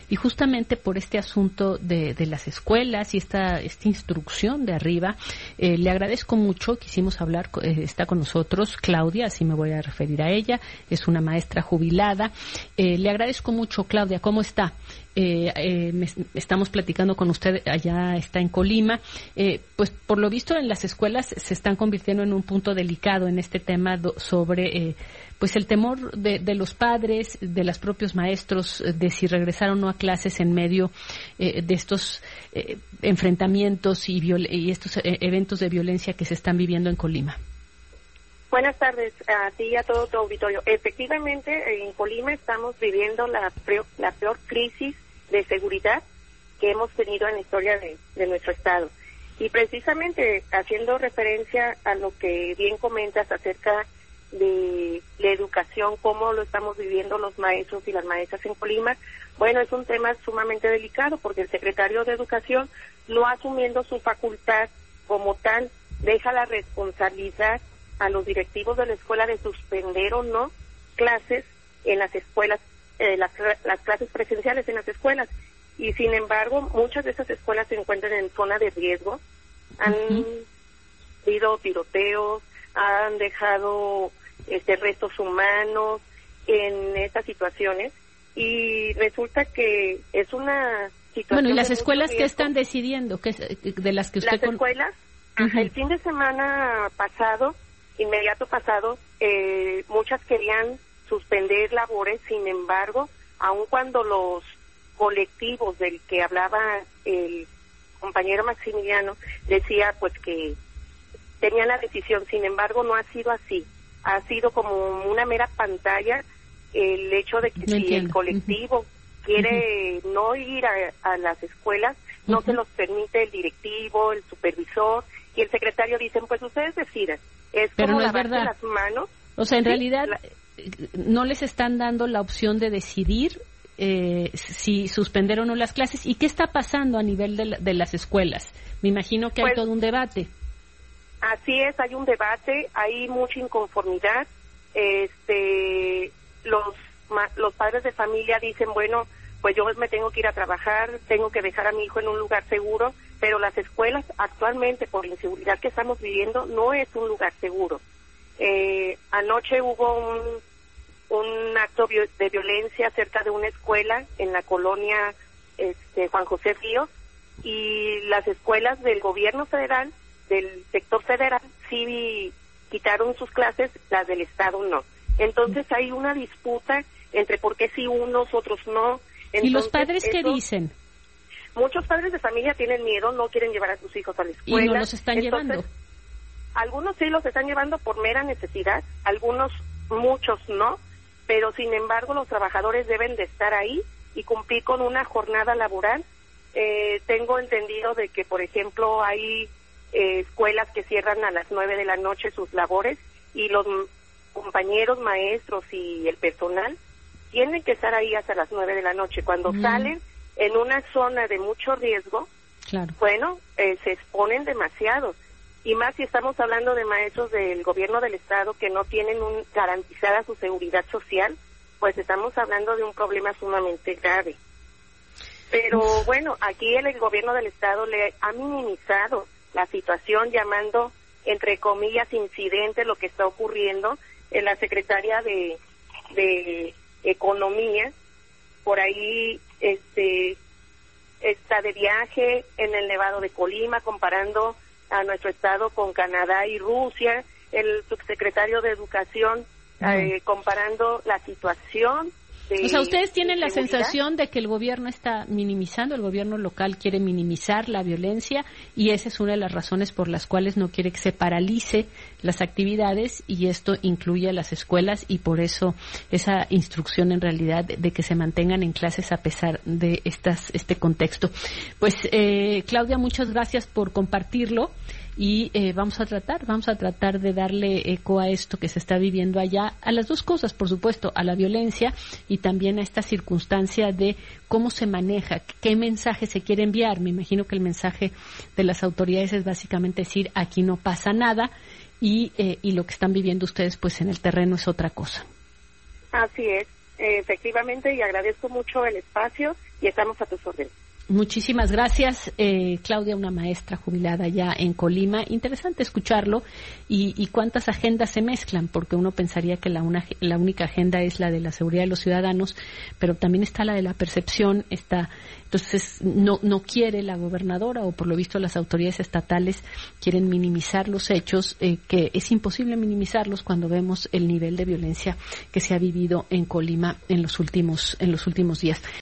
y justamente por este asunto de las escuelas y esta instrucción de arriba, le agradezco mucho. Quisimos hablar, está con nosotros Claudia, así me voy a referir a ella, es una maestra jubilada. Le agradezco mucho, Claudia, ¿cómo está? Estamos platicando con usted, allá está en Colima, pues por lo visto en las escuelas se están convirtiendo en un punto delicado en este tema sobre pues el temor de los padres, de los propios maestros, de si regresar o no a clases en medio de estos enfrentamientos y estos eventos de violencia que se están viviendo en Colima. Buenas tardes a ti y a todo tu auditorio. Efectivamente, en Colima estamos viviendo la peor crisis de seguridad que hemos tenido en la historia de nuestro estado. Y precisamente haciendo referencia a lo que bien comentas acerca de la educación, cómo lo estamos viviendo los maestros y las maestras en Colima, bueno, es un tema sumamente delicado porque el secretario de Educación, no asumiendo su facultad como tal, deja la responsabilidad a los directivos de la escuela de suspender o no clases en las escuelas, las clases presenciales en las escuelas. Y sin embargo, muchas de esas escuelas se encuentran en zona de riesgo, han habido tiroteos, han dejado restos humanos en estas situaciones, y resulta que es una situación... Bueno, ¿y las escuelas qué están decidiendo? De las que usted... Las escuelas, el fin de semana pasado, inmediato pasado, muchas querían suspender labores. Sin embargo, aun cuando los colectivos del que hablaba el compañero Maximiliano decía pues que tenían la decisión, sin embargo no ha sido así, ha sido como una mera pantalla el hecho de que si el colectivo quiere no ir a las escuelas, no se los permite el directivo, el supervisor y el secretario. Dicen, pues ustedes decidan. Es pero como no es lavarse verdad. Las manos. O sea, en realidad no les están dando la opción de decidir si suspender o no las clases. ¿Y qué está pasando a nivel de las escuelas? Me imagino que hay todo un debate. Así es, hay un debate, hay mucha inconformidad. Los padres de familia dicen, bueno, pues yo me tengo que ir a trabajar, tengo que dejar a mi hijo en un lugar seguro, pero las escuelas actualmente, por la inseguridad que estamos viviendo, no es un lugar seguro. Anoche hubo un acto de violencia cerca de una escuela en la colonia Juan José Ríos, y las escuelas del gobierno federal, del sector federal, sí quitaron sus clases, las del estado no. Entonces hay una disputa entre por qué sí unos, otros no. Entonces, ¿y los padres qué dicen? Muchos padres de familia tienen miedo, no quieren llevar a sus hijos a la escuela. ¿Y no los están llevando? Algunos sí los están llevando por mera necesidad, muchos no, pero sin embargo los trabajadores deben de estar ahí y cumplir con una jornada laboral. Tengo entendido de que, por ejemplo, hay escuelas que cierran a las 9 de la noche sus labores, y los compañeros, maestros y el personal tienen que estar ahí hasta las 9 de la noche. Cuando salen en una zona de mucho riesgo, claro, bueno, se exponen demasiado. Y más si estamos hablando de maestros del gobierno del estado que no tienen garantizada su seguridad social, pues estamos hablando de un problema sumamente grave. Pero bueno, aquí el gobierno del estado le ha minimizado la situación, llamando entre comillas incidente lo que está ocurriendo. La secretaria de Economía por ahí está de viaje en el Nevado de Colima, comparando a nuestro estado con Canadá y Rusia. El subsecretario de Educación comparando la situación. O sea, ustedes tienen la sensación de que el gobierno está minimizando, el gobierno local quiere minimizar la violencia, y esa es una de las razones por las cuales no quiere que se paralice las actividades, y esto incluye a las escuelas, y por eso esa instrucción en realidad de que se mantengan en clases a pesar de este contexto. Pues Claudia, muchas gracias por compartirlo. Y vamos a tratar de darle eco a esto que se está viviendo allá, a las dos cosas, por supuesto, a la violencia y también a esta circunstancia de cómo se maneja, qué mensaje se quiere enviar. Me imagino que el mensaje de las autoridades es básicamente decir, aquí no pasa nada, y lo que están viviendo ustedes pues en el terreno es otra cosa. Así es, efectivamente, y agradezco mucho el espacio y estamos a tus órdenes. Muchísimas gracias, Claudia, una maestra jubilada ya en Colima. Interesante escucharlo y cuántas agendas se mezclan, porque uno pensaría que la única agenda es la de la seguridad de los ciudadanos, pero también está la de la percepción, entonces no quiere la gobernadora, o por lo visto las autoridades estatales quieren minimizar los hechos, que es imposible minimizarlos cuando vemos el nivel de violencia que se ha vivido en Colima en los últimos días.